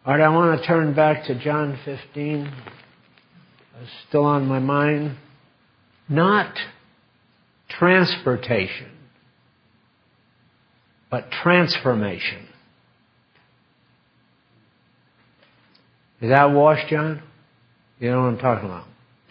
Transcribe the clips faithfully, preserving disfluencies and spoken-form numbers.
All right, I want to turn back to John fifteen. It's still on my mind. Not transportation, but transformation. Is that wash, John? You know what I'm talking about?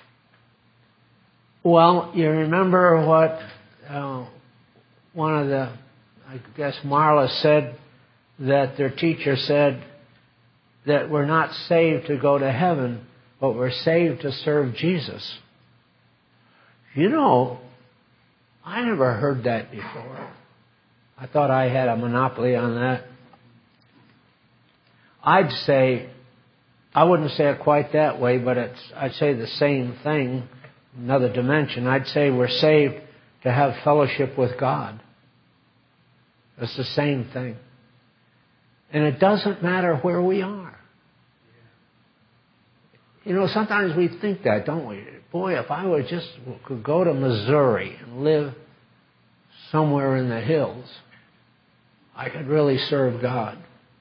Well, you remember what uh, one of the, I guess Marla said, that their teacher said that we're not saved to go to heaven, but we're saved to serve Jesus. You know, I never heard that before. I thought I had a monopoly on that. I'd say, I wouldn't say it quite that way, but it's, I'd say the same thing, another dimension. I'd say we're saved to have fellowship with God. It's the same thing. And it doesn't matter where we are. You know, sometimes we think that, don't we? Boy, if I would just could go to Missouri and live somewhere in the hills, I could really serve God.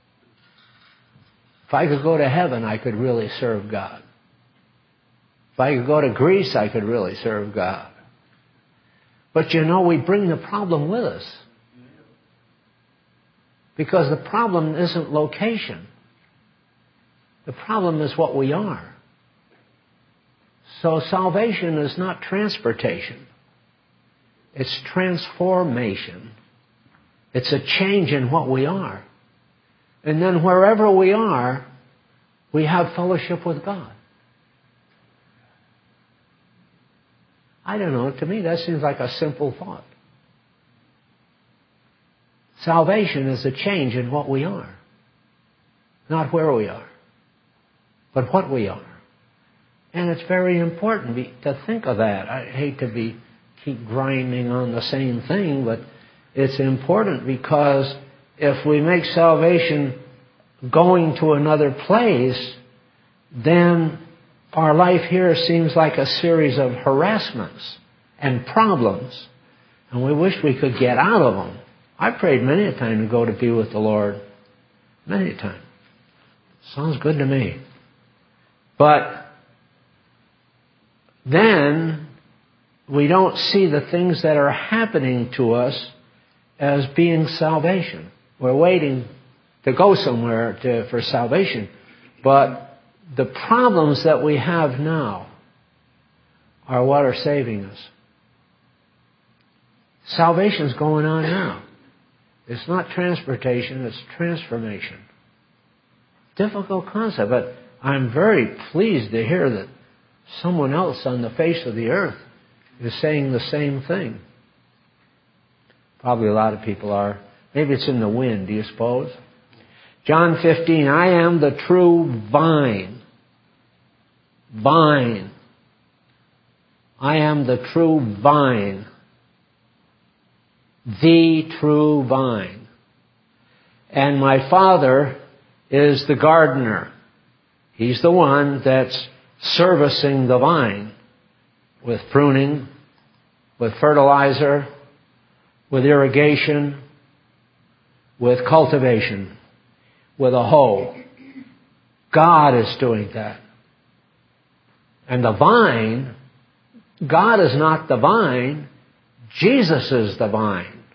If I could go to heaven, I could really serve God. If I could go to Greece, I could really serve God. But you know, we bring the problem with us. Because the problem isn't location. The problem is what we are. So salvation is not transportation. It's transformation. It's a change in what we are. And then wherever we are, we have fellowship with God. I don't know, to me that seems like a simple thought. Salvation is a change in what we are. Not where we are, but what we are. And it's very important to think of that. I hate to be keep grinding on the same thing, but it's important because if we make salvation going to another place, then our life here seems like a series of harassments and problems, and we wish we could get out of them. I prayed many a time to go to be with the Lord. Many a time. Sounds good to me. But then we don't see the things that are happening to us as being salvation. We're waiting to go somewhere to, for salvation. But the problems that we have now are what are saving us. Salvation's going on now. It's not transportation, it's transformation. Difficult concept, but I'm very pleased to hear that someone else on the face of the earth is saying the same thing. Probably a lot of people are. Maybe it's in the wind, do you suppose? John fifteen, I am the true vine. Vine. I am the true vine. The true vine. And my Father is the gardener. He's the one that's servicing the vine with pruning, with fertilizer, with irrigation, with cultivation, with a hoe. God is doing that. And the vine, God is not the vine, Jesus is the vine.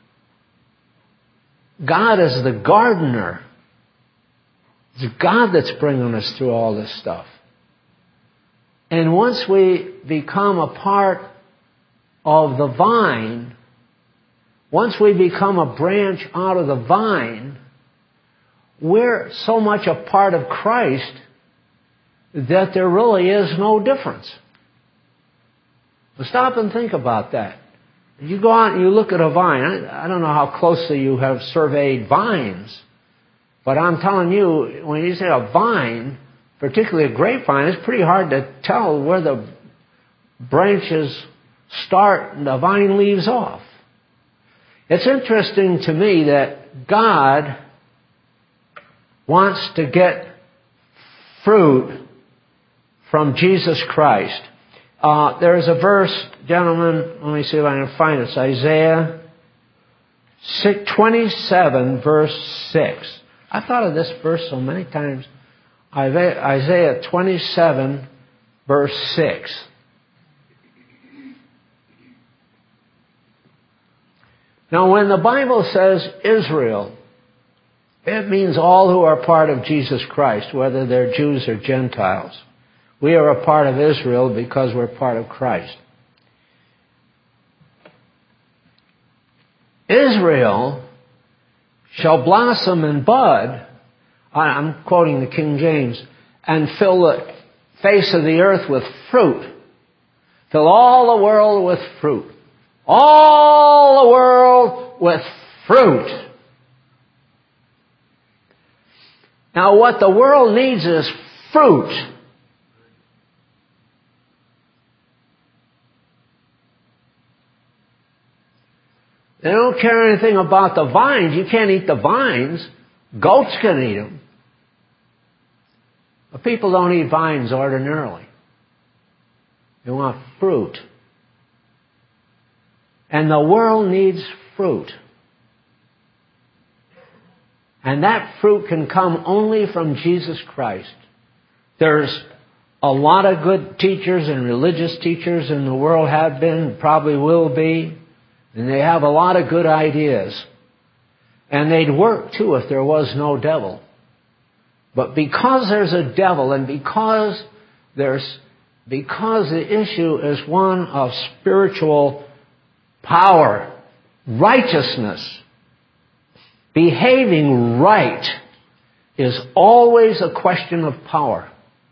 God is the gardener. It's God that's bringing us through all this stuff. And once we become a part of the vine, once we become a branch out of the vine, we're so much a part of Christ that there really is no difference. Well, stop and think about that. You go out and you look at a vine. I, I don't know how closely you have surveyed vines, but I'm telling you, when you say a vine, particularly a grapevine, it's pretty hard to tell where the branches start and the vine leaves off. It's interesting to me that God wants to get fruit from Jesus Christ. Uh, there is a verse, gentlemen, let me see if I can find it. It's Isaiah twenty-seven, verse six. I thought of this verse so many times Isaiah twenty-seven, verse six. Now, when the Bible says Israel, it means all who are part of Jesus Christ, whether they're Jews or Gentiles. We are a part of Israel because we're part of Christ. Israel shall blossom and bud, I'm quoting the King James, and fill the face of the earth with fruit. Fill all the world with fruit. All the world with fruit. Now, what the world needs is fruit. They don't care anything about the vines. You can't eat the vines. Goats can eat them. But people don't eat vines ordinarily. They want fruit. And the world needs fruit. And that fruit can come only from Jesus Christ. There's a lot of good teachers and religious teachers in the world, have been, probably will be. And they have a lot of good ideas. And they'd work too if there was no devil. But because there's a devil, and because there's because the issue is one of spiritual power, righteousness, behaving right is always a question of power.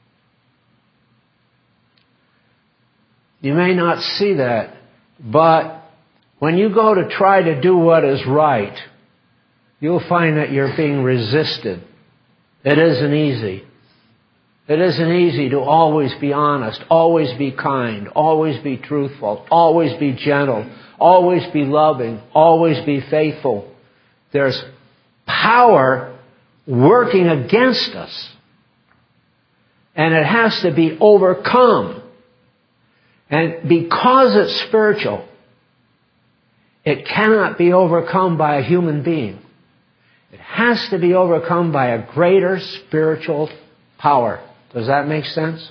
You may not see that, but when you go to try to do what is right, you'll find that you're being resisted. It isn't easy. It isn't easy to always be honest, always be kind, always be truthful, always be gentle, always be loving, always be faithful. There's power working against us. And it has to be overcome. And because it's spiritual, it cannot be overcome by a human being. It has to be overcome by a greater spiritual power. Does that make sense?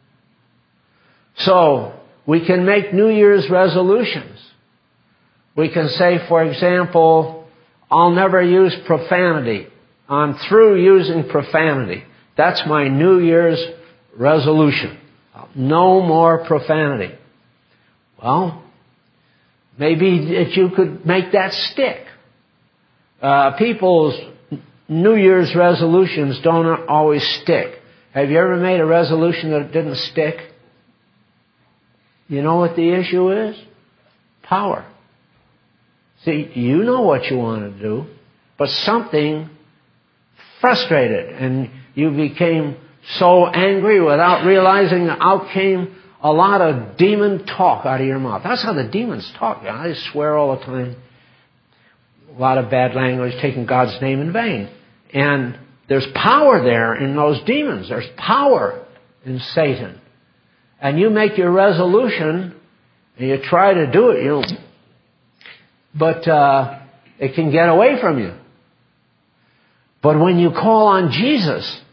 So, we can make New Year's resolutions. We can say, for example, I'll never use profanity. I'm through using profanity. That's my New Year's resolution. No more profanity. Well, maybe that you could make that stick. Uh, people's New Year's resolutions don't always stick. Have you ever made a resolution that didn't stick? You know what the issue is? Power. See, you know what you want to do, but something frustrated, and you became so angry without realizing that out came a lot of demon talk out of your mouth. That's how the demons talk. You know, I swear all the time. A lot of bad language, taking God's name in vain. And there's power there in those demons. There's power in Satan. And you make your resolution, and you try to do it, you know, but uh, it can get away from you. But when you call on Jesus,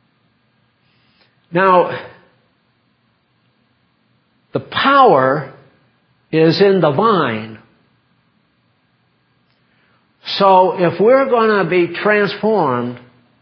now, the power is in the vine. So if we're going to be transformed,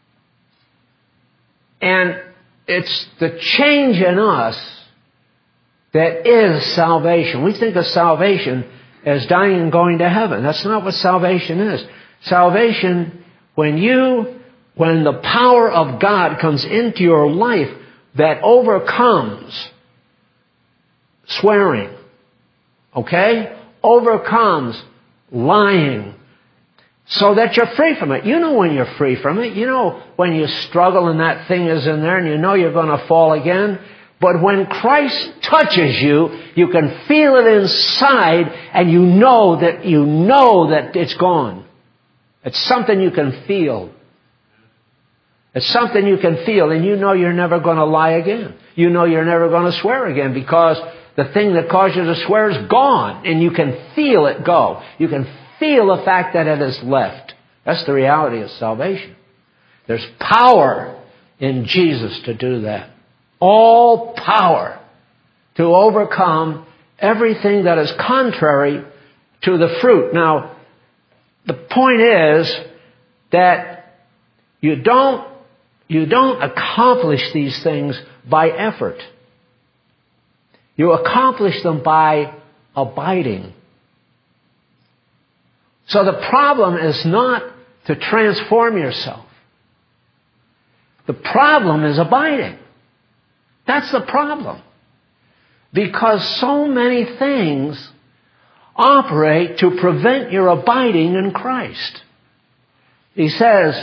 and it's the change in us that is salvation. We think of salvation as dying and going to heaven. That's not what salvation is. Salvation, when you, when the power of God comes into your life that overcomes swearing, okay? Overcomes lying, so that you're free from it. You know when you're free from it. You know when you struggle and that thing is in there and you know you're going to fall again. But when Christ touches you, you can feel it inside and you know that you know that it's gone. It's something you can feel. It's something you can feel, and you know you're never going to lie again. You know you're never going to swear again, because the thing that caused you to swear is gone, and you can feel it go. You can feel the fact that it has left. That's the reality of salvation. There's power in Jesus to do that. All power to overcome everything that is contrary to the fruit. Now, the point is that you don't, you don't accomplish these things by effort. You accomplish them by abiding. So the problem is not to transform yourself. The problem is abiding. That's the problem. Because so many things operate to prevent your abiding in Christ. He says,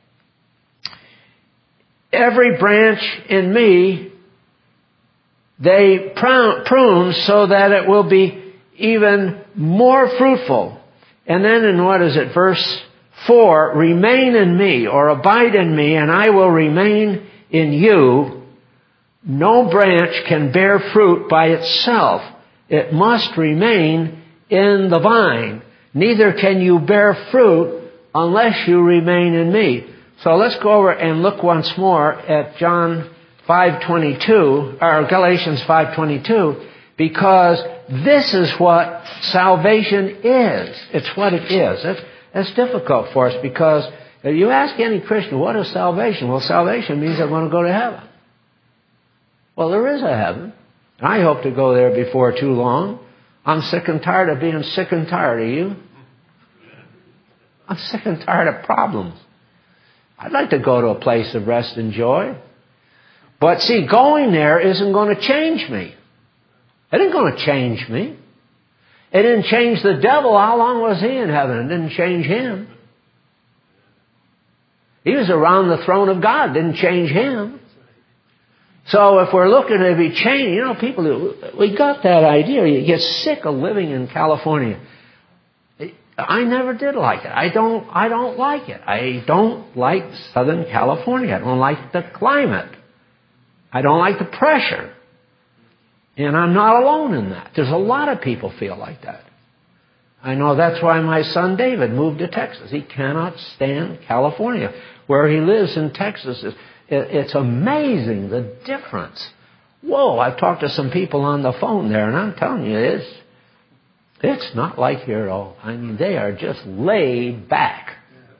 every branch in me they prune so that it will be even more fruitful. And then in what is it, verse four, remain in me or abide in me and I will remain in you. No branch can bear fruit by itself. It must remain in the vine. Neither can you bear fruit unless you remain in me. So let's go over and look once more at John five twenty-two, or Galatians five twenty-two, because this is what salvation is. It's what it is. It's, it's difficult for us because if you ask any Christian, what is salvation? Well, salvation means I want to go to heaven. Well, there is a heaven. And I hope to go there before too long. I'm sick and tired of being sick and tired. Are you? I'm sick and tired of problems. I'd like to go to a place of rest and joy. But see, going there isn't going to change me. It isn't going to change me. It didn't change the devil. How long was he in heaven? It didn't change him. He was around the throne of God. It didn't change him. So if we're looking to be changed, you know, people, we got that idea. You get sick of living in California. I never did like it. I don't, I don't like it. I don't like Southern California. I don't like the climate. I don't like the pressure. And I'm not alone in that. There's a lot of people feel like that. I know that's why my son David moved to Texas. He cannot stand California. Where he lives in Texas, it's amazing the difference. Whoa, I've talked to some people on the phone there, and I'm telling you, it's, it's not like here at all. I mean, they are just laid back.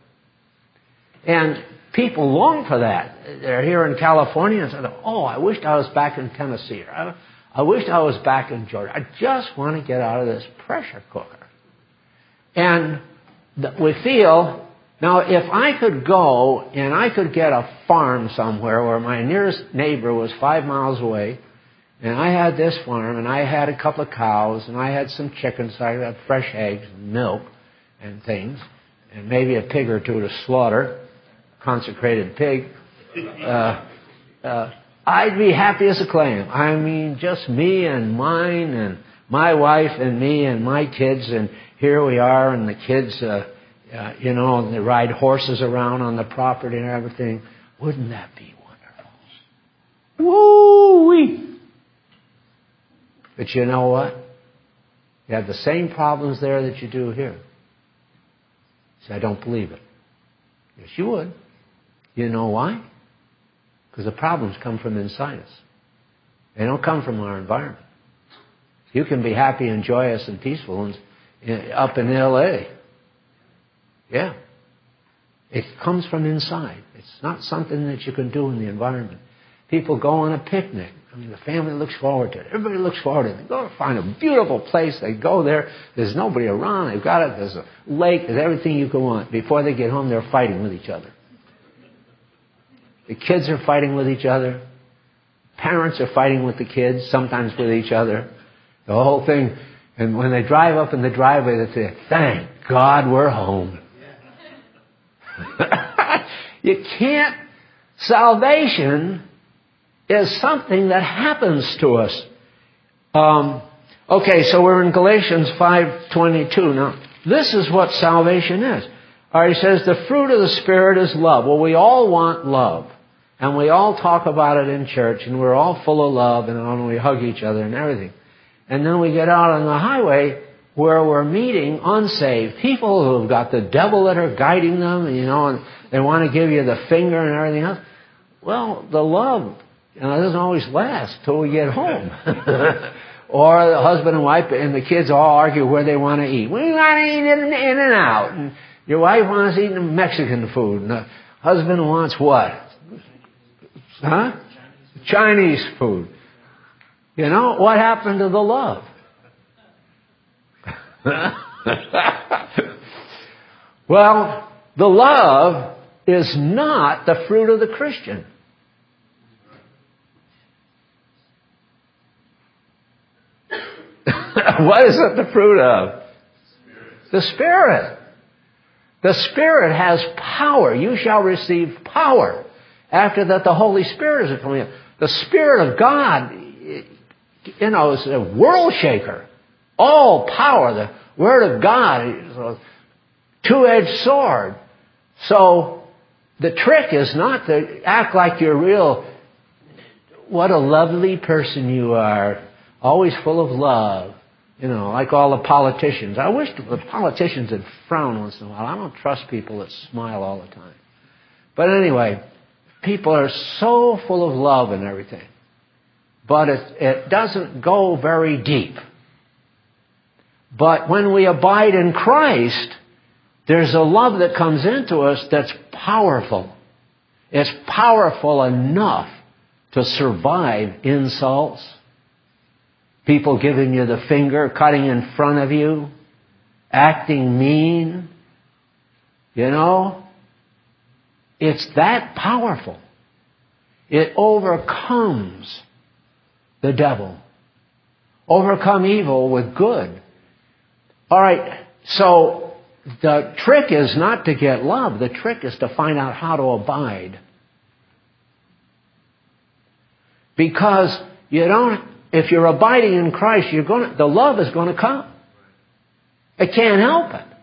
And people long for that. They're here in California and say, oh, I wish I was back in Tennessee. Or, I, I wish I was back in Georgia. I just want to get out of this pressure cooker. And we feel, now if I could go and I could get a farm somewhere where my nearest neighbor was five miles away, and I had this farm, and I had a couple of cows, and I had some chickens, so I had fresh eggs and milk and things, and maybe a pig or two to slaughter, consecrated pig, uh, uh, I'd be happy as a clam. I mean, just me and mine and my wife and me and my kids, and here we are, and the kids, uh, uh, you know, and they ride horses around on the property and everything. Wouldn't that be wonderful? Woo-wee! But you know what? You have the same problems there that you do here. See, I don't believe it. Yes, you would. You know why? Because the problems come from inside us. They don't come from our environment. You can be happy and joyous and peaceful and, up in L A. Yeah. It comes from inside. It's not something that you can do in the environment. People go on a picnic. I mean, the family looks forward to it. Everybody looks forward to it. They go to find a beautiful place. They go there. There's nobody around. They've got it. There's a lake. There's everything you can want. Before they get home, they're fighting with each other. The kids are fighting with each other. Parents are fighting with the kids, sometimes with each other. The whole thing. And when they drive up in the driveway, they say, thank God we're home. You can't. Salvation is something that happens to us. Um, okay, so we're in Galatians five twenty-two. Now, this is what salvation is. All right, he says the fruit of the Spirit is love. Well, we all want love. And we all talk about it in church, and we're all full of love, and we hug each other and everything. And then we get out on the highway where we're meeting unsaved people who've got the devil that are guiding them, and, you know, and they want to give you the finger and everything else. Well, the love, you know, doesn't always last till we get home. Or the husband and wife and the kids all argue where they want to eat. We want to eat in, in and out. And your wife wants to eat Mexican food. And the husband wants what? Huh? Chinese food. You know, what happened to the love? Well, the love is not the fruit of the Christian. What is it the fruit of? The Spirit. The Spirit has power. You shall receive power. After that, the Holy Spirit is coming in. The Spirit of God, you know, is a world shaker. All power. The Word of God is a two-edged sword. So the trick is not to act like you're real. What a lovely person you are. Always full of love. You know, like all the politicians. I wish the politicians would frown once in a while. I don't trust people that smile all the time. But anyway, people are so full of love and everything. But it, it doesn't go very deep. But when we abide in Christ, there's a love that comes into us that's powerful. It's powerful enough to survive insults. People giving you the finger, cutting in front of you, acting mean. You know, it's that powerful. It overcomes the devil. Overcome evil with good. All right, so the trick is not to get love. The trick is to find out how to abide. Because you don't, if you're abiding in Christ, you're going to, the love is going to come. It can't help it.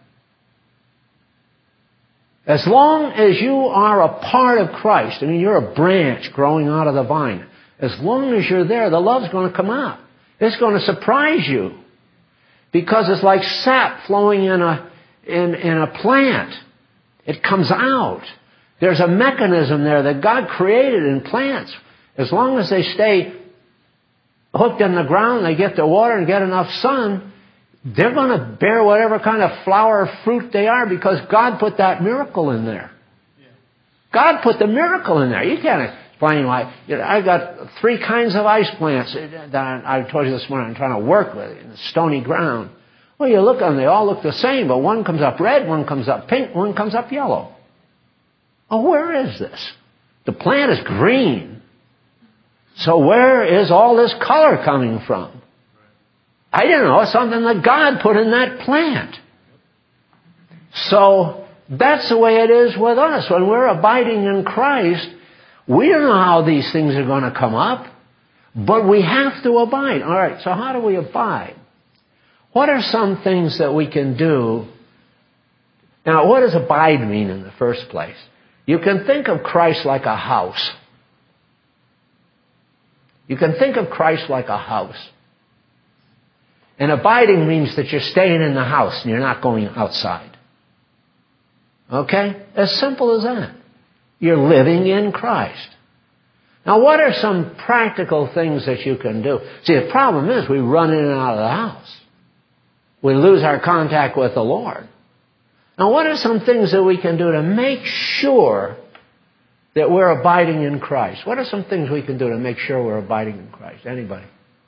As long as you are a part of Christ, I mean, you're a branch growing out of the vine. As long as you're there, the love's going to come out. It's going to surprise you. Because it's like sap flowing in a, in, in a plant. It comes out. There's a mechanism there that God created in plants. As long as they stay hooked in the ground, they get the water and get enough sun, they're going to bear whatever kind of flower or fruit they are because God put that miracle in there. God put the miracle in there. You can't explain why. You know, I got three kinds of ice plants that I told you this morning I'm trying to work with in the stony ground. Well, you look at them, they all look the same, but one comes up red, one comes up pink, one comes up yellow. Oh, where is this? The plant is green. So where is all this color coming from? I don't know. It's something that God put in that plant. So that's the way it is with us. When we're abiding in Christ, we don't know how these things are going to come up, but we have to abide. All right, so how do we abide? What are some things that we can do? Now, what does abide mean in the first place? You can think of Christ like a house. You can think of Christ like a house. And abiding means that you're staying in the house and you're not going outside. Okay? As simple as that. You're living in Christ. Now, what are some practical things that you can do? See, the problem is we run in and out of the house. We lose our contact with the Lord. Now, what are some things that we can do to make sure that we're abiding in Christ? What are some things we can do to make sure we're abiding in Christ? Anybody?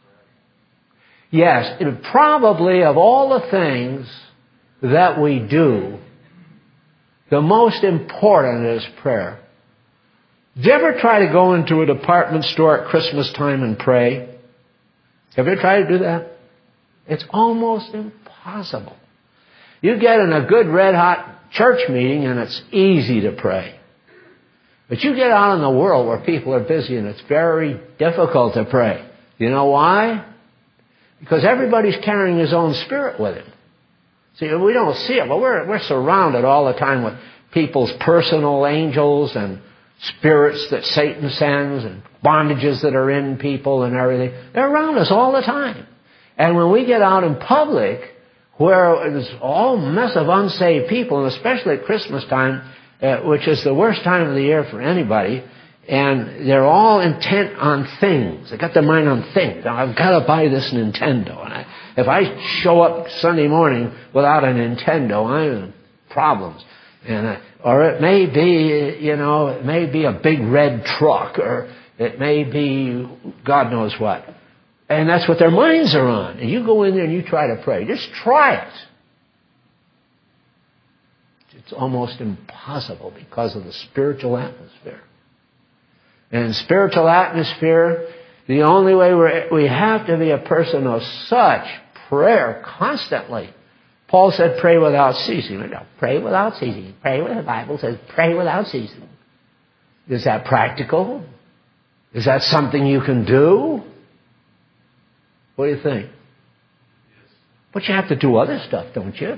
Yes, it probably of all the things that we do, the most important is prayer. Did you ever try to go into a department store at Christmas time and pray? Have you ever tried to do that? It's almost impossible. You get in a good red-hot church meeting and it's easy to pray. But you get out in the world where people are busy and it's very difficult to pray. You know why? Because everybody's carrying his own spirit with him. See, we don't see it, but we're, we're surrounded all the time with people's personal angels and spirits that Satan sends and bondages that are in people and everything. They're around us all the time. And when we get out in public, where there's all mess of unsaved people, and especially at Christmas time, uh, which is the worst time of the year for anybody, and they're all intent on things. They got their mind on things. Now, I've got to buy this Nintendo. And I, if I show up Sunday morning without a Nintendo, I'm in problems. And uh, or it may be, you know, it may be a big red truck, or it may be God knows what. And that's what their minds are on. And you go in there and you try to pray. Just try it. It's almost impossible because of the spiritual atmosphere. And in spiritual atmosphere, the only way we're, we have to be a person of such prayer constantly. Paul said, pray without ceasing. No, pray without ceasing. Pray with the Bible says, pray without ceasing. Is that practical? Is that something you can do? What do you think? But you have to do other stuff, don't you?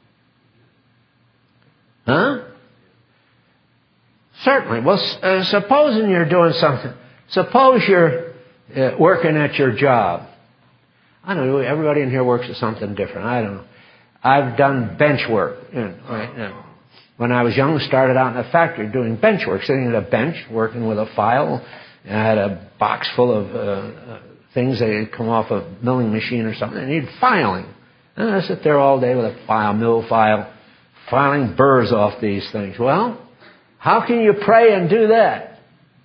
Huh? Certainly. Well, uh, supposing you're doing something. Suppose you're uh, working at your job. I don't know. Everybody in here works at something different. I don't know. I've done bench work. You know, right, you know. When I was young, started out in a factory doing bench work, sitting at a bench, working with a file. And I had a box full of uh, uh, things that had come off a milling machine or something. And need filing. And I sit there all day with a file, mill file, filing burrs off these things. Well, how can you pray and do that?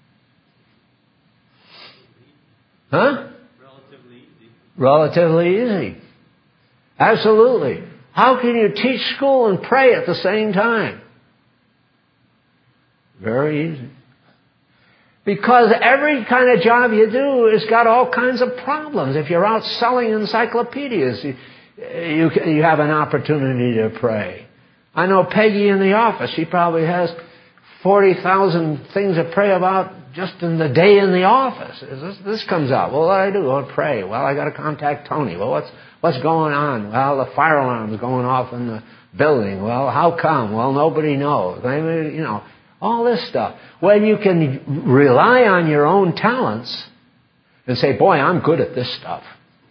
Huh? Relatively easy. Relatively easy. Absolutely. How can you teach school and pray at the same time? Very easy. Because every kind of job you do has got all kinds of problems. If you're out selling encyclopedias, you, you, you have an opportunity to pray. I know Peggy in the office. She probably has forty thousand things to pray about just in the day in the office. This, this comes out. Well, what do I do? I'll pray. Well, I got to contact Tony. Well, what's what's going on? Well, the fire alarm's going off in the building. Well, how come? Well, nobody knows. I mean, you know, all this stuff. When you can rely on your own talents and say, boy, I'm good at this stuff.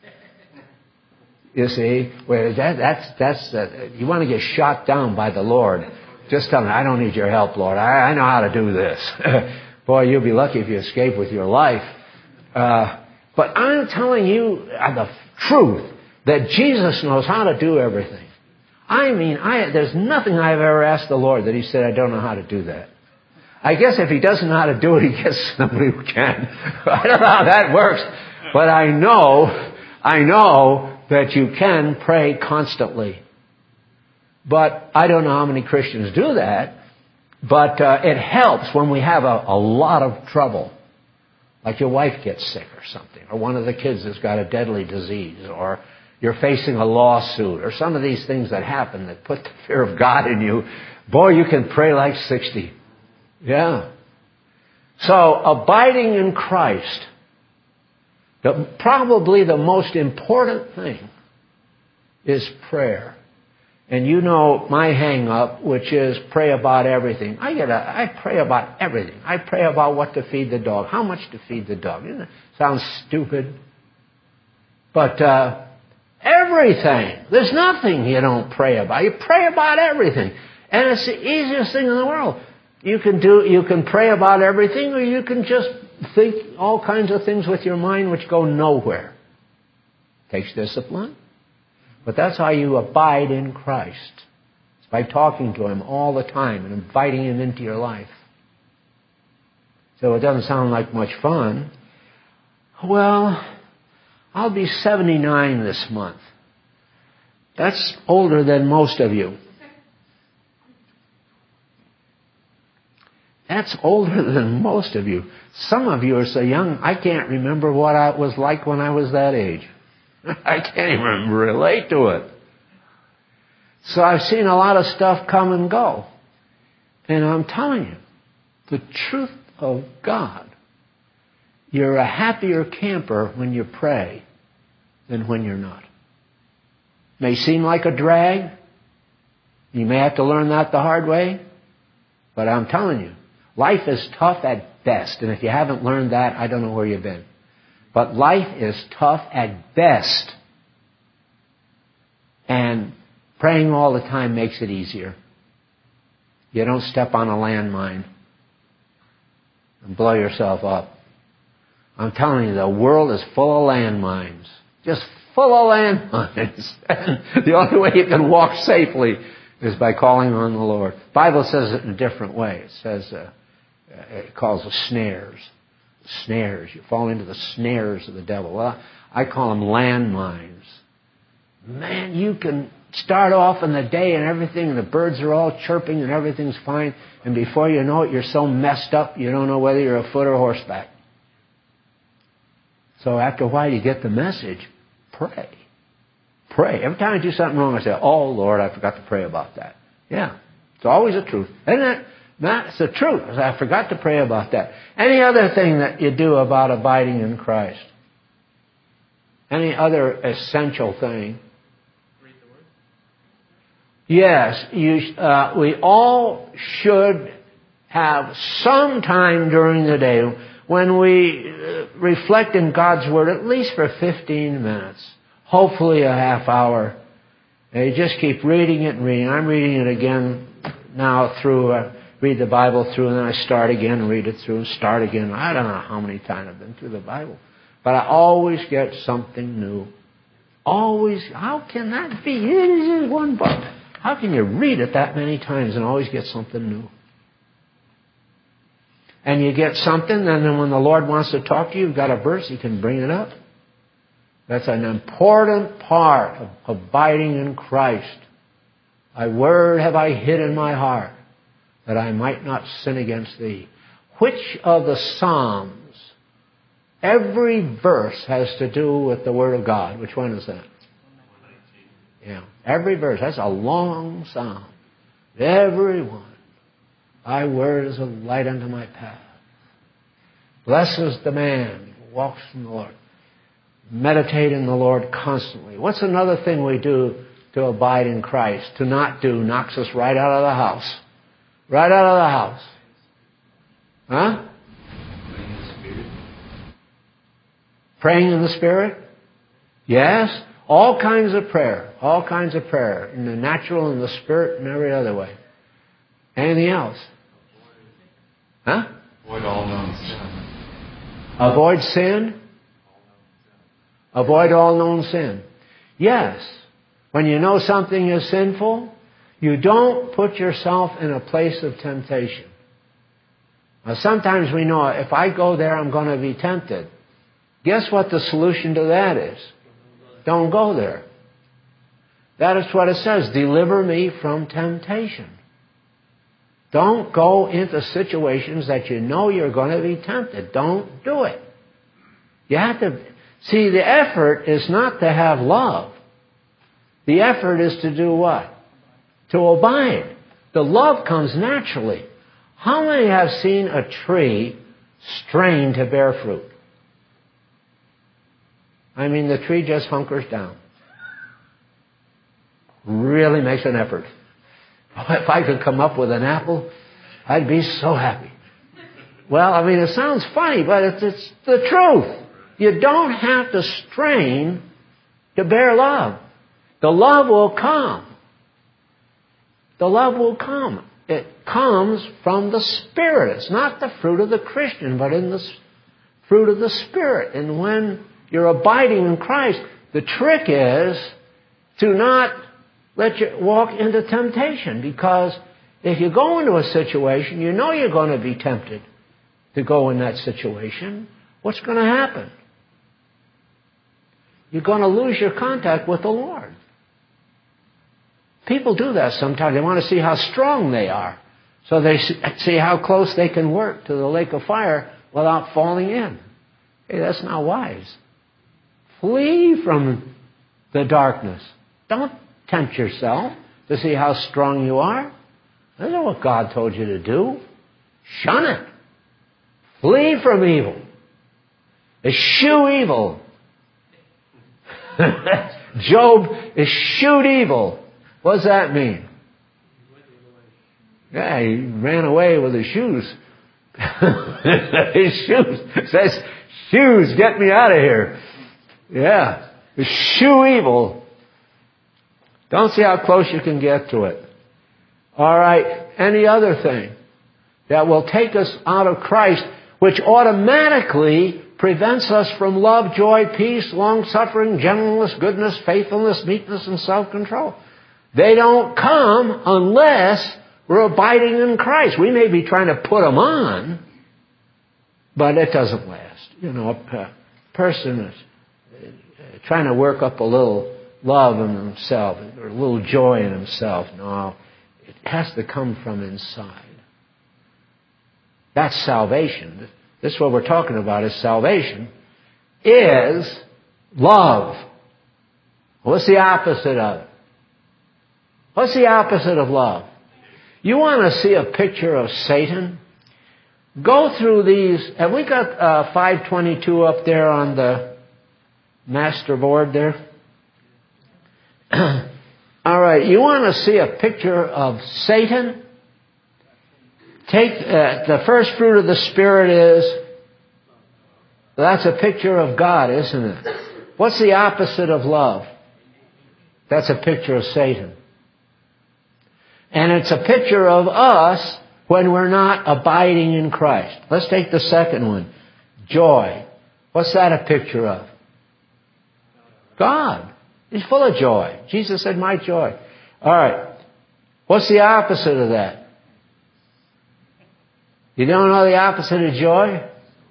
You see, where that, that's, that's, uh, you want to get shot down by the Lord. Just tell me, I don't need your help, Lord. I, I know how to do this. Boy, you'll be lucky if you escape with your life. Uh, but I'm telling you uh, the truth that Jesus knows how to do everything. I mean, I, there's nothing I've ever asked the Lord that He said, I don't know how to do that. I guess if He doesn't know how to do it, He gets somebody who can. I don't know how that works. But I know, I know that you can pray constantly. But I don't know how many Christians do that. But uh, it helps when we have a, a lot of trouble. Like your wife gets sick or something. Or one of the kids has got a deadly disease. Or you're facing a lawsuit. Or some of these things that happen that put the fear of God in you. Boy, you can pray like sixty. Yeah. So abiding in Christ. The, probably the most important thing is prayer. And you know my hang up, which is pray about everything. I get a, I pray about everything. I pray about what to feed the dog, how much to feed the dog. It sounds stupid. But uh, everything. There's nothing you don't pray about. You pray about everything. And it's the easiest thing in the world. You can do, you can pray about everything, or you can just think all kinds of things with your mind which go nowhere. Takes discipline. But that's how you abide in Christ. It's by talking to Him all the time and inviting Him into your life. So it doesn't sound like much fun. Well, I'll be seventy-nine this month. That's older than most of you. That's older than most of you. Some of you are so young, I can't remember what I was like when I was that age. I can't even relate to it. So I've seen a lot of stuff come and go. And I'm telling you, the truth of God, you're a happier camper when you pray than when you're not. May seem like a drag. You may have to learn that the hard way. But I'm telling you, life is tough at best. And if you haven't learned that, I don't know where you've been. But life is tough at best. And praying all the time makes it easier. You don't step on a landmine. and blow yourself up. I'm telling you, the world is full of landmines. Just full of landmines. And the only way you can walk safely is by calling on the Lord. The Bible says it in a different way. It says, uh, it calls it snares. Snares. You fall into the snares of the devil. Well, I call them landmines. Man, you can start off in the day and everything, and the birds are all chirping and everything's fine, and before you know it, you're so messed up you don't know whether you're afoot or horseback. So after a while you get the message. Pray. Pray. Every time I do something wrong, I say, oh, Lord, I forgot to pray about that. Yeah. It's always the truth. Isn't it? That's the truth. I forgot to pray about that. Any other thing that you do about abiding in Christ? Any other essential thing? Read the Word. Yes. You, uh, we all should have some time during the day when we uh, reflect in God's Word, at least for fifteen minutes. Hopefully a half hour. And you just keep reading it and reading. I'm reading it again now through, uh, read the Bible through, and then I start again and read it through and start again. I don't know how many times I've been through the Bible. But I always get something new. Always. How can that be? It is just one book. How can you read it that many times and always get something new? And you get something, and then when the Lord wants to talk to you, you've got a verse, you can bring it up. That's an important part of abiding in Christ. Thy word have I hid in my heart, that I might not sin against thee. Which of the Psalms, every verse has to do with the Word of God? Which one is that? Yeah, every verse. That's a long psalm. Every one. Thy word is a light unto my path. Blessed is the man who walks in the Lord. Meditate in the Lord constantly. What's another thing we do to abide in Christ? To not do knocks us right out of the house. Right out of the house. Huh? Praying in the Spirit. Praying in the Spirit? Yes. All kinds of prayer. All kinds of prayer. In the natural, in the Spirit, and every other way. Anything else? Huh? Avoid all known sin. Avoid sin? Avoid all known sin. Yes. When you know something is sinful, you don't put yourself in a place of temptation. Now, sometimes we know if I go there, I'm going to be tempted. Guess what the solution to that is? Don't go there. That is what it says. Deliver me from temptation. Don't go into situations that you know you're going to be tempted. Don't do it. You have to... See, the effort is not to have love. The effort is to do what? To abide. The love comes naturally. How many have seen a tree strain to bear fruit? I mean, the tree just hunkers down. Really makes an effort. If I could come up with an apple, I'd be so happy. Well, I mean, it sounds funny, but it's, it's the truth. You don't have to strain to bear love. The love will come. The love will come. It comes from the Spirit. It's not the fruit of the Christian, but in the fruit of the Spirit. And when you're abiding in Christ, the trick is to not let you walk into temptation. Because if you go into a situation, you know you're going to be tempted to go in that situation. What's going to happen? You're going to lose your contact with the Lord. People do that sometimes. They want to see how strong they are. So they see how close they can work to the lake of fire without falling in. Hey, that's not wise. Flee from the darkness. Don't tempt yourself to see how strong you are. That's not what God told you to do. Shun it. Flee from evil. Eschew evil. Job eschewed evil. What does that mean? Yeah, he ran away with his shoes. His shoes. It says, shoes, get me out of here. Yeah. Eschew evil. Don't see how close you can get to it. All right. Any other thing that will take us out of Christ which automatically prevents us from love, joy, peace, long-suffering, gentleness, goodness, faithfulness, meekness, and self-control. They don't come unless we're abiding in Christ. We may be trying to put them on, but it doesn't last. You know, a person is trying to work up a little love in himself or a little joy in himself. No, it has to come from inside. That's salvation. This is what we're talking about, is salvation is love. What's the opposite of it? What's the opposite of love? You want to see a picture of Satan? Go through these. Have we got uh, five twenty-two up there on the master board there? All right. You want to see a picture of Satan? Take uh, the first fruit of the Spirit is, that's a picture of God, isn't it? What's the opposite of love? That's a picture of Satan. And it's a picture of us when we're not abiding in Christ. Let's take the second one. Joy. What's that a picture of? God. He's full of joy. Jesus said, my joy. All right. What's the opposite of that? You don't know the opposite of joy?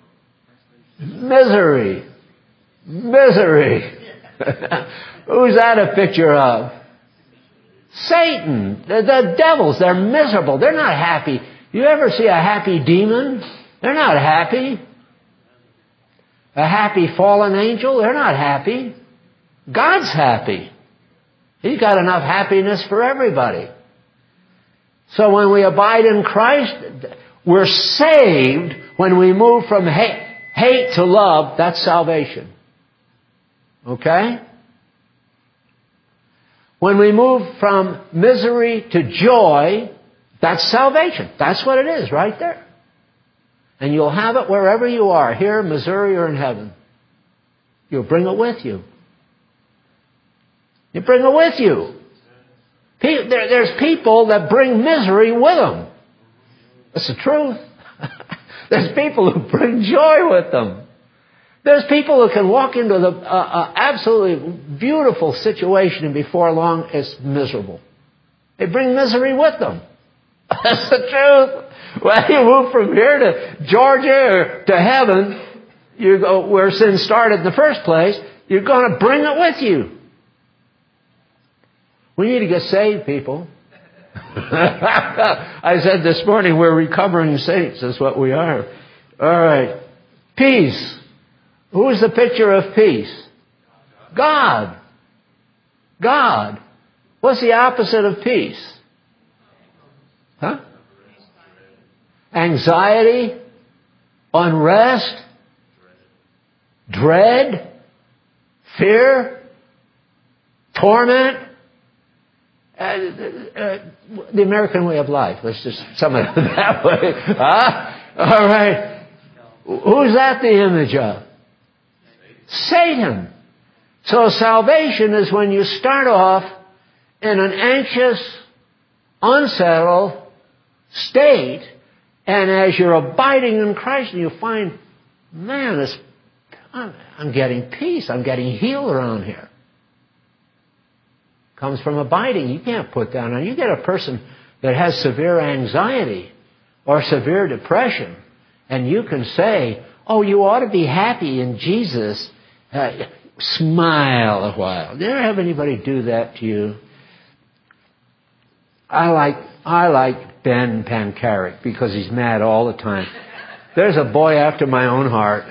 Misery. Misery. Who's that a picture of? Satan. The, the devils. They're miserable. They're not happy. You ever see a happy demon? They're not happy. A happy fallen angel? They're not happy. God's happy. He's got enough happiness for everybody. So when we abide in Christ, we're saved. When we move from hate, hate to love, that's salvation. Okay? When we move from misery to joy, that's salvation. That's what it is right there. And you'll have it wherever you are, here in Missouri or in heaven. You'll bring it with you. You bring it with you. There's people that bring misery with them. That's the truth. There's people who bring joy with them. There's people who can walk into the uh, uh, absolutely beautiful situation and before long it's miserable. They bring misery with them. That's the truth. When you move from here to Georgia or to heaven, you go where sin started in the first place, you're going to bring it with you. We need to get saved, people. I said this morning, we're recovering saints. That's what we are. All right. Peace. Who's the picture of peace? God. God. What's the opposite of peace? Huh? Anxiety, unrest, dread, fear, torment. Uh, uh, the American way of life. Let's just sum it up that way. Huh? All right. Who's that the image of? Satan. So salvation is when you start off in an anxious, unsettled state, and as you're abiding in Christ, and you find, man, this, I'm, I'm getting peace. I'm getting healed around here. Comes from abiding. You can't put down on. You get a person that has severe anxiety or severe depression, and you can say, oh, you ought to be happy in Jesus. Uh, smile a while. Did you ever have anybody do that to you? I like I like Ben Pancaric because he's mad all the time. There's a boy after my own heart.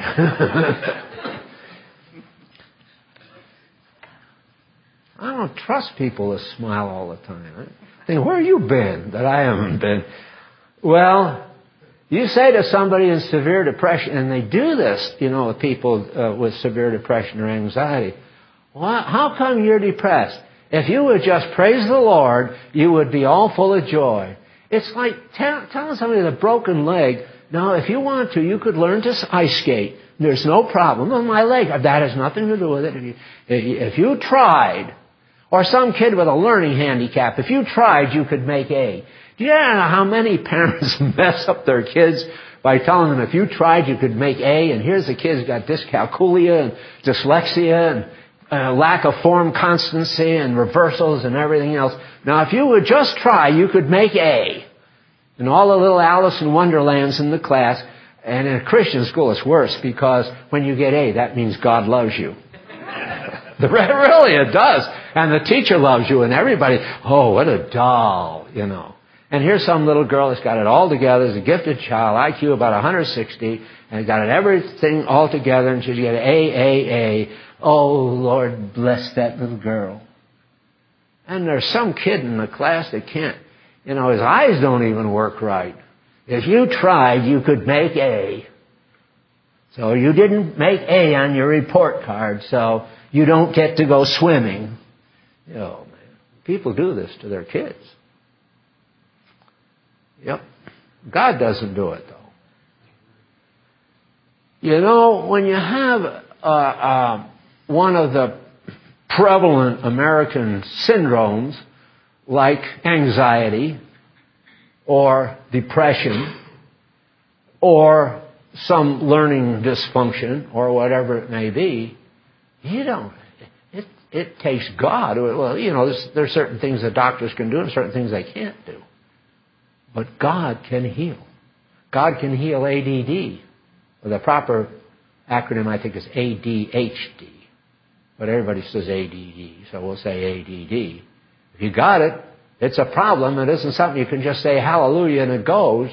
I don't trust people to smile all the time. I think, where have you been that I haven't been? Well, you say to somebody in severe depression, and they do this, you know, with people uh, with severe depression or anxiety. Well, how come you're depressed? If you would just praise the Lord, you would be all full of joy. It's like tell, telling somebody with a broken leg, now, if you want to, you could learn to ice skate. There's no problem with my leg. That has nothing to do with it. If you, if you tried, or some kid with a learning handicap, if you tried, you could make A. Do you know how many parents mess up their kids by telling them if you tried, you could make A, and here's the kid's got dyscalculia and dyslexia and uh, lack of form constancy and reversals and everything else. Now, if you would just try, you could make A. And all the little Alice in Wonderlands in the class. And in a Christian school, it's worse because when you get A, that means God loves you. Really, it does. And the teacher loves you and everybody, oh, what a doll, you know. And here's some little girl that's got it all together. Is a gifted child, I Q about one hundred sixty, and got it everything all together, and she's got A, A, A. Oh, Lord, bless that little girl. And there's some kid in the class that can't, you know, his eyes don't even work right. If you tried, you could make A. So you didn't make A on your report card, so you don't get to go swimming. You know, man, people do this to their kids. Yep. God doesn't do it, though. You know, when you have uh, uh, one of the prevalent American syndromes, like anxiety, or depression, or some learning dysfunction, or whatever it may be, you don't, it, it takes God. Well, you know, there's, there's certain things that doctors can do and certain things they can't do. But God can heal. God can heal A D D. Well, the proper acronym, I think, is A D H D. But everybody says A D D, so we'll say A D D. If you got it, it's a problem. It isn't something you can just say hallelujah and it goes.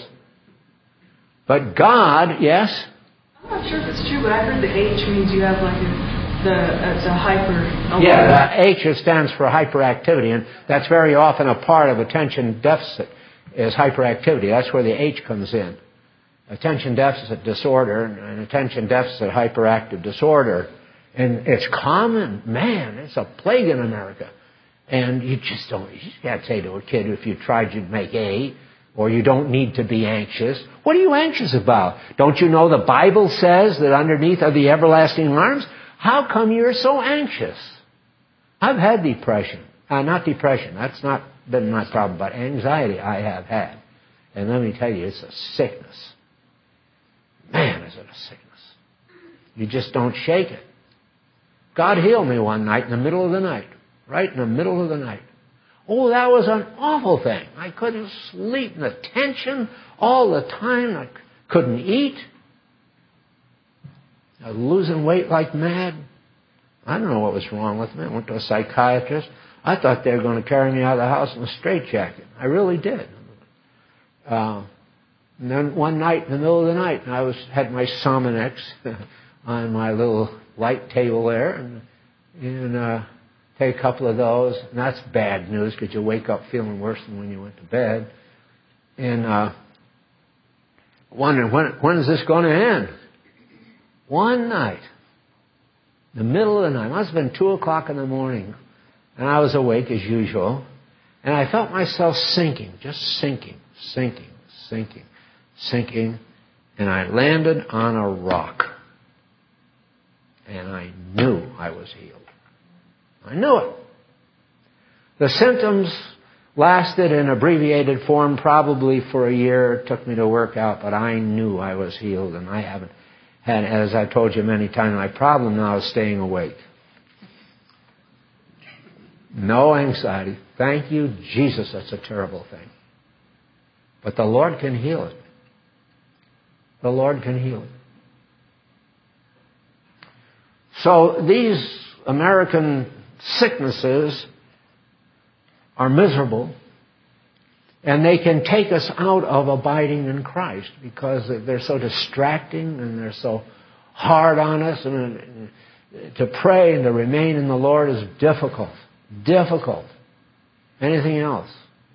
But God, yes? I'm not sure if it's true, but I heard the H means you have like a, the, it's a hyper alert. Yeah, the H stands for hyperactivity, and that's very often a part of attention deficit, is hyperactivity. That's where the H comes in. Attention deficit disorder and attention deficit hyperactive disorder. And it's common. Man, it's a plague in America. And you just don't, you just can't say to a kid, if you tried, you'd make A, or you don't need to be anxious. What are you anxious about? Don't you know the Bible says that underneath are the everlasting arms? How come you're so anxious? I've had depression. Uh, not depression. That's not been my problem, but anxiety I have had. And let me tell you, it's a sickness. Man, is it a sickness. You just don't shake it. God healed me one night in the middle of the night. Right in the middle of the night. Oh, that was an awful thing. I couldn't sleep. And the tension all the time. I couldn't eat. I was losing weight like mad. I don't know what was wrong with me. I went to a psychiatrist. I thought they were going to carry me out of the house in a straitjacket. I really did. Uh, and then one night in the middle of the night, I was had my Sominex on my little light table there, and, and uh, take a couple of those. And that's bad news because you wake up feeling worse than when you went to bed. And uh, wondering, when, when is this going to end? One night, in the middle of the night, it must have been two o'clock in the morning, and I was awake as usual, and I felt myself sinking, just sinking, sinking, sinking, sinking, and I landed on a rock. And I knew I was healed. I knew it. The symptoms lasted in abbreviated form probably for a year. It took me to work out, but I knew I was healed, and I haven't had, as I've told you many times, my problem now is staying awake. No anxiety. Thank you, Jesus. That's a terrible thing. But the Lord can heal it. The Lord can heal it. So these American sicknesses are miserable, and they can take us out of abiding in Christ because they're so distracting and they're so hard on us. And to pray and to remain in the Lord is difficult. Difficult. Anything else?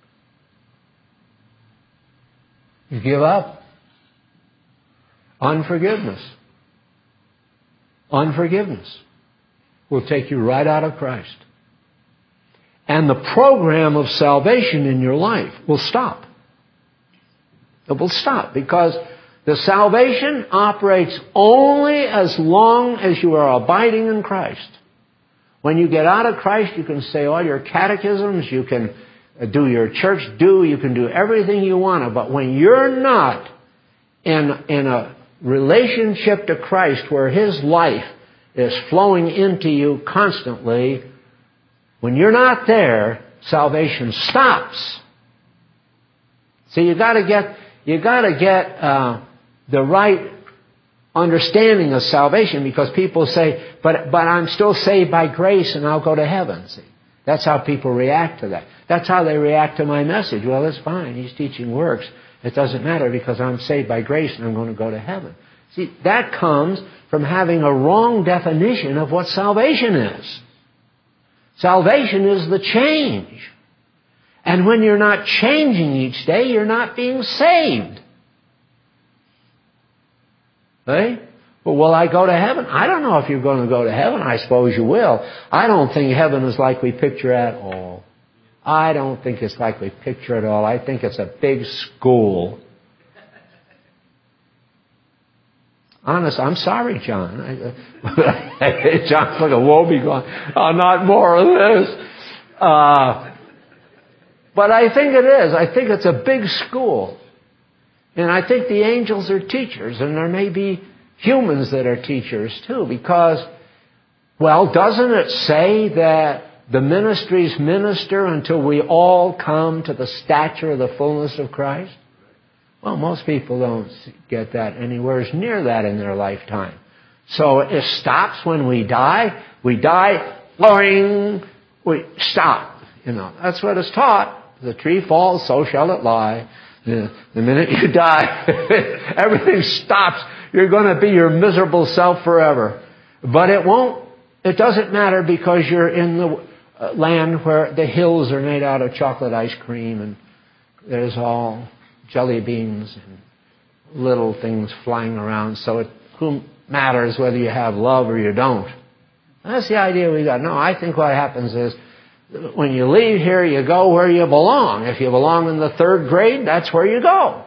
You give up. Unforgiveness. Unforgiveness will take you right out of Christ. And the program of salvation in your life will stop. It will stop because the salvation operates only as long as you are abiding in Christ. When you get out of Christ, you can say all your catechisms, you can do your church do, you can do everything you want to. But when you're not in, in a relationship to Christ where His life is flowing into you constantly, when you're not there, salvation stops. So you got to get you got to get uh, the right understanding of salvation, because people say, "But but I'm still saved by grace, and I'll go to heaven." See, that's how people react to that. That's how they react to my message. Well, it's fine. He's teaching works. It doesn't matter because I'm saved by grace and I'm going to go to heaven. See, that comes from having a wrong definition of what salvation is. Salvation is the change. And when you're not changing each day, you're not being saved. Hey? Well, will I go to heaven? I don't know if you're going to go to heaven. I suppose you will. I don't think heaven is like we picture at all. I don't think it's like we picture it all. I think it's a big school. Honest, I'm sorry, John. I, John's like a woe begone. Oh, not more of this. Uh, but I think it is. I think it's a big school. And I think the angels are teachers, and there may be humans that are teachers too, because, well, doesn't it say that the ministries minister until we all come to the stature of the fullness of Christ? Well, most people don't get that anywhere near that in their lifetime. So it stops when we die. We die, boing, we stop. You know, that's what is taught. The tree falls, so shall it lie. The minute you die, everything stops. You're going to be your miserable self forever. But it won't, it doesn't matter, because you're in the land where the hills are made out of chocolate ice cream, and there's all jelly beans and little things flying around. So it who matters whether you have love or you don't? That's the idea we got. No, I think what happens is, when you leave here, you go where you belong. If you belong in the third grade, that's where you go.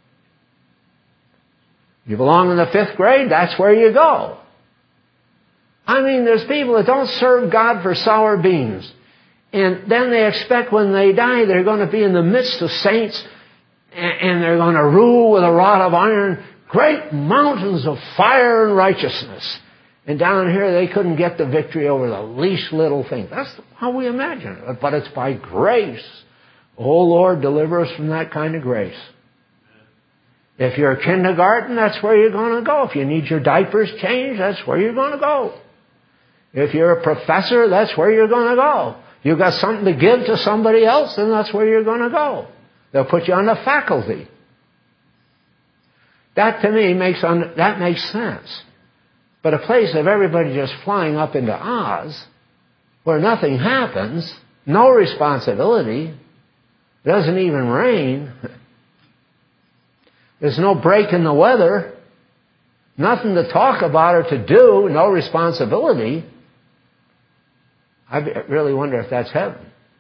If you belong in the fifth grade, that's where you go. I mean, there's people that don't serve God for sour beans. And then they expect when they die, they're going to be in the midst of saints, and they're going to rule with a rod of iron great mountains of fire and righteousness. And down here, they couldn't get the victory over the least little thing. That's how we imagine it. But it's by grace. Oh, Lord, deliver us from that kind of grace. If you're a kindergarten, that's where you're going to go. If you need your diapers changed, that's where you're going to go. If you're a professor, that's where you're going to go. You've got something to give to somebody else, then that's where you're going to go. They'll put you on the faculty. That, to me, makes un- that makes sense. But a place of everybody just flying up into Oz, where nothing happens, no responsibility, doesn't even rain, there's no break in the weather, nothing to talk about or to do, no responsibility. I really wonder if that's heaven.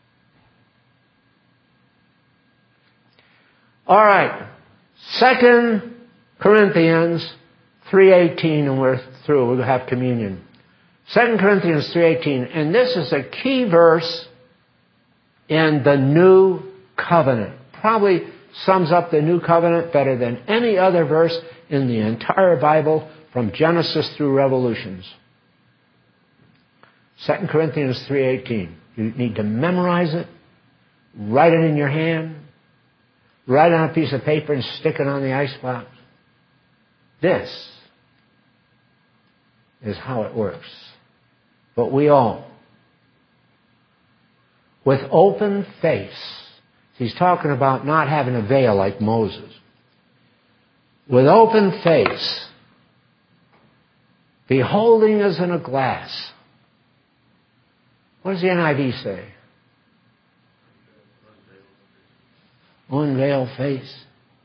All right, Second Corinthians three eighteen, and we're through. We'll have communion. Second Corinthians three eighteen, and this is a key verse in the New Covenant. Probably sums up the New Covenant better than any other verse in the entire Bible, from Genesis through Revelations. Second Corinthians three eighteen. You need to memorize it, write it in your hand, write it on a piece of paper and stick it on the icebox. This is how it works. But we all, with open face, he's talking about not having a veil like Moses. With open face, beholding as in a glass. What does the N I V say? Unveiled face.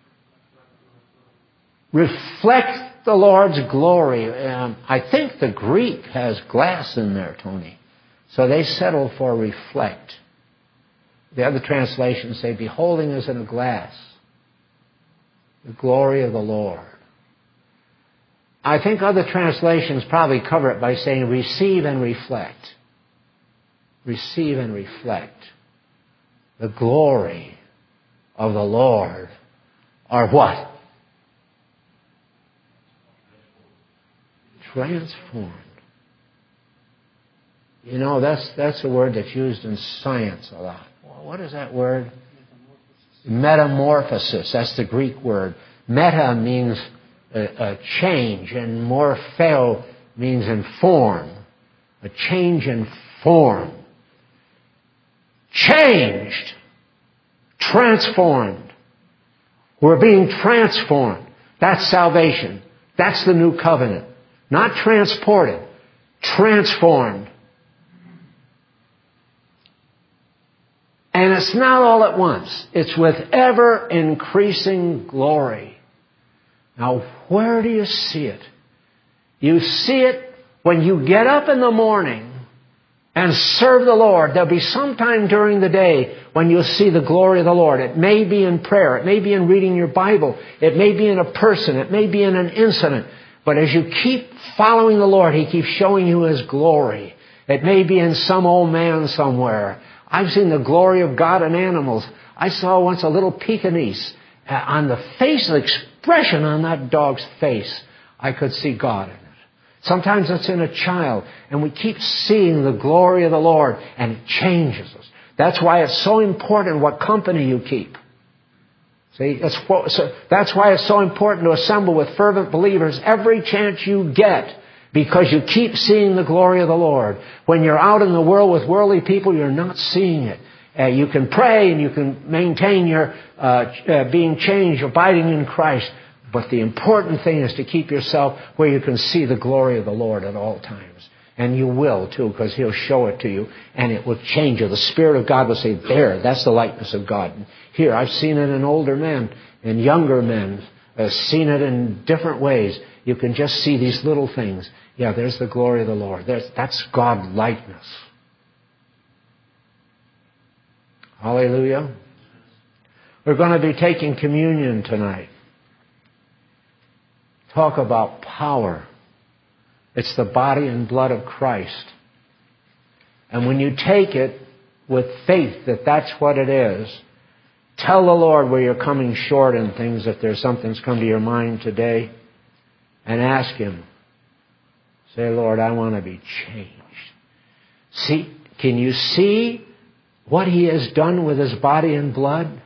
Reflect the Lord's glory. Um, I think the Greek has glass in there, Tony. So they settle for reflect. The other translations say beholding as in a glass the glory of the Lord. I think other translations probably cover it by saying receive and reflect. Receive and reflect the glory of the Lord. Or what? Transformed. You know, that's that's a word that's used in science a lot. Well, what is that word? Metamorphosis. That's the Greek word. Meta means a, a change, and morpheo means in form. A change in form. Changed. Transformed. We're being transformed. That's salvation. That's the new covenant. Not transported. Transformed. And it's not all at once. It's with ever increasing glory. Now, where do you see it? You see it when you get up in the morning and serve the Lord. There'll be some time during the day when you'll see the glory of the Lord. It may be in prayer. It may be in reading your Bible. It may be in a person. It may be in an incident. But as you keep following the Lord, He keeps showing you His glory. It may be in some old man somewhere. I've seen the glory of God in animals. I saw once a little Pekingese. Uh, on the face, the expression on that dog's face, I could see God in it. Sometimes it's in a child, and we keep seeing the glory of the Lord, and it changes us. That's why it's so important what company you keep. See, that's, so that's why it's so important to assemble with fervent believers every chance you get, because you keep seeing the glory of the Lord. When you're out in the world with worldly people, you're not seeing it. Uh, you can pray and you can maintain your uh, uh, being changed, abiding in Christ. But the important thing is to keep yourself where you can see the glory of the Lord at all times. And you will, too, because He'll show it to you, and it will change you. The Spirit of God will say, there, that's the likeness of God. Here, I've seen it in older men and younger men. I've seen it in different ways. You can just see these little things. Yeah, there's the glory of the Lord. There's, that's God likeness. Hallelujah. We're going to be taking communion tonight. Talk about power. It's the body and blood of Christ. And when you take it with faith that that's what it is, tell the Lord where you're coming short in things, if there's something that's come to your mind today, and ask Him. Say, Lord, I want to be changed. See, can you see what He has done with His body and blood?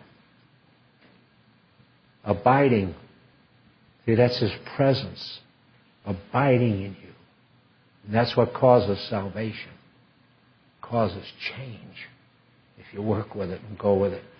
Abiding. See, that's His presence. Abiding in you. And that's what causes salvation. Causes change. If you work with it and go with it.